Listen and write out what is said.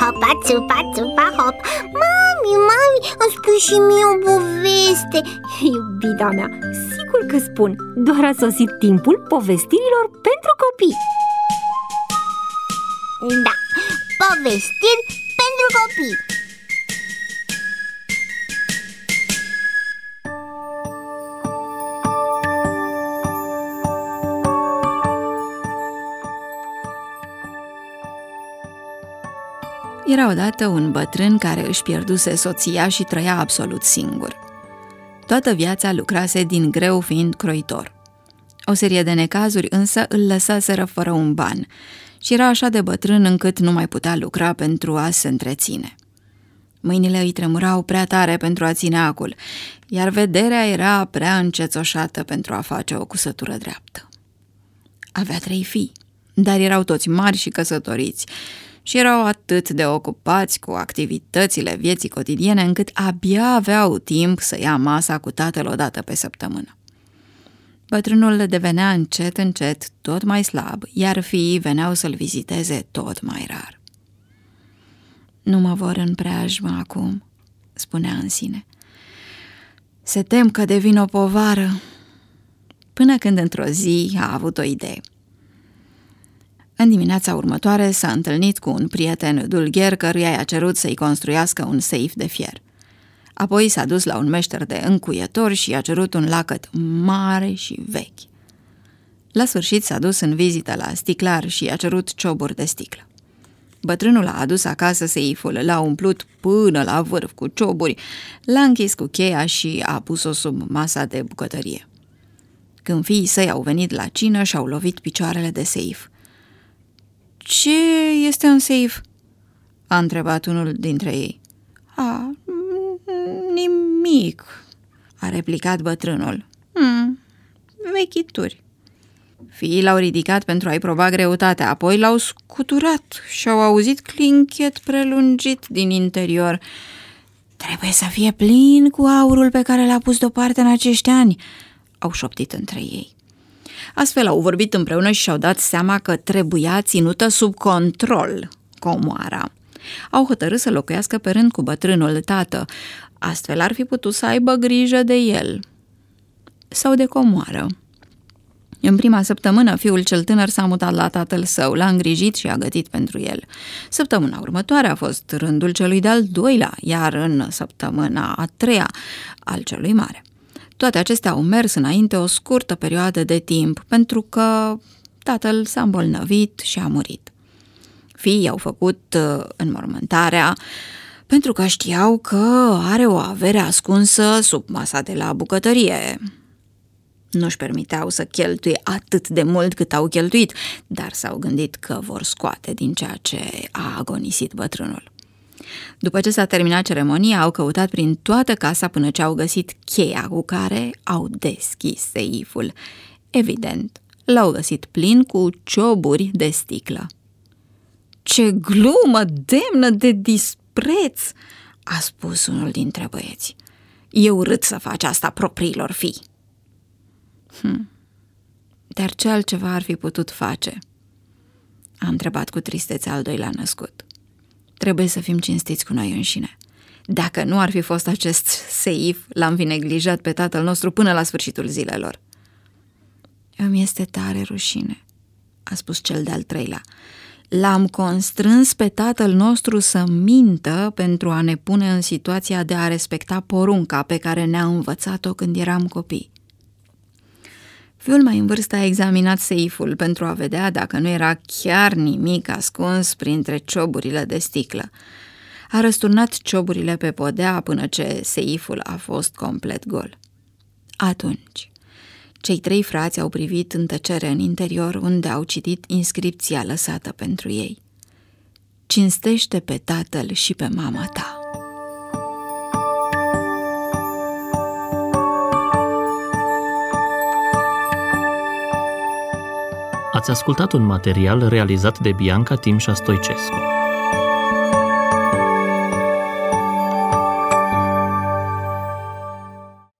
hopa, țupa, țupa, hop. Mami, îmi spui și mie o poveste. Iubita mea, sigur că spun. Doar a sosit timpul povestirilor pentru copii. Da, povestiri pentru copii. Era odată un bătrân care își pierduse soția și trăia absolut singur. Toată viața lucrase din greu fiind croitor. O serie de necazuri însă îl lăsaseră fără un ban și era așa de bătrân încât nu mai putea lucra pentru a se întreține. Mâinile îi tremurau prea tare pentru a ține acul, iar vederea era prea încețoșată pentru a face o cusătură dreaptă. Avea 3 fii, dar erau toți mari și căsătoriți și erau atât de ocupați cu activitățile vieții cotidiene încât abia aveau timp să ia masa cu tatăl o dată pe săptămână. Bătrânul devenea încet, încet tot mai slab, iar fiii veneau să-l viziteze tot mai rar. Nu mă vor în preajmă acum, spunea în sine. Se tem că devin o povară. Până când într-o zi a avut o idee. În dimineața următoare s-a întâlnit cu un prieten dulgher căruia i-a cerut să-i construiască un seif de fier. Apoi s-a dus la un meșter de încuietor și i-a cerut un lacăt mare și vechi. La sfârșit s-a dus în vizită la sticlar și i-a cerut cioburi de sticlă. Bătrânul a adus acasă seiful, l-a umplut până la vârf cu cioburi, l-a închis cu cheia și a pus-o sub masa de bucătărie. Când fiii săi au venit la cină, și-au lovit picioarele de seif. Ce este un seif?" a întrebat unul dintre ei. Nimic," a replicat bătrânul. Vechituri." Fiii l-au ridicat pentru a-i proba greutatea, apoi l-au scuturat și au auzit clinchet prelungit din interior. Trebuie să fie plin cu aurul pe care l-a pus deoparte în acești ani," au șoptit între ei. Astfel au vorbit împreună și și-au dat seama că trebuia ținută sub control comoara. Au hotărât să locuiască pe rând cu bătrânul tată, astfel ar fi putut să aibă grijă de el sau de comoară. În prima săptămână, fiul cel tânăr s-a mutat la tatăl său, l-a îngrijit și a gătit pentru el. Săptămâna următoare a fost rândul celui de-al doilea, iar în săptămâna a 3-a al celui mare. Toate acestea au mers înainte o scurtă perioadă de timp, pentru că tatăl s-a îmbolnăvit și a murit. Fiii au făcut înmormântarea pentru că știau că are o avere ascunsă sub masa de la bucătărie. Nu-și permiteau să cheltuie atât de mult cât au cheltuit, dar s-au gândit că vor scoate din ceea ce a agonisit bătrânul. După ce s-a terminat ceremonia, au căutat prin toată casa până ce au găsit cheia cu care au deschis seiful. Evident, l-au găsit plin cu cioburi de sticlă. Ce glumă demnă de dispreț, a spus unul dintre băieți. E urât să faci asta propriilor fii. Dar ce altceva ar fi putut face? A întrebat cu tristețe al doilea născut. Trebuie să fim cinstiți cu noi înșine. Dacă nu ar fi fost acest seif, l-am fi neglijat pe tatăl nostru până la sfârșitul zilelor. Îmi este tare rușine, a spus cel de-al treilea. L-am constrâns pe tatăl nostru să mintă pentru a ne pune în situația de a respecta porunca pe care ne-a învățat-o când eram copii. Fiul mai în vârstă a examinat seiful pentru a vedea dacă nu era chiar nimic ascuns printre cioburile de sticlă. A răsturnat cioburile pe podea până ce seiful a fost complet gol. Atunci, cei 3 frați au privit în tăcere în interior, unde au citit inscripția lăsată pentru ei. Cinstește pe tatăl și pe mama ta. Ați ascultat un material realizat de Bianca Timșa Stoicescu.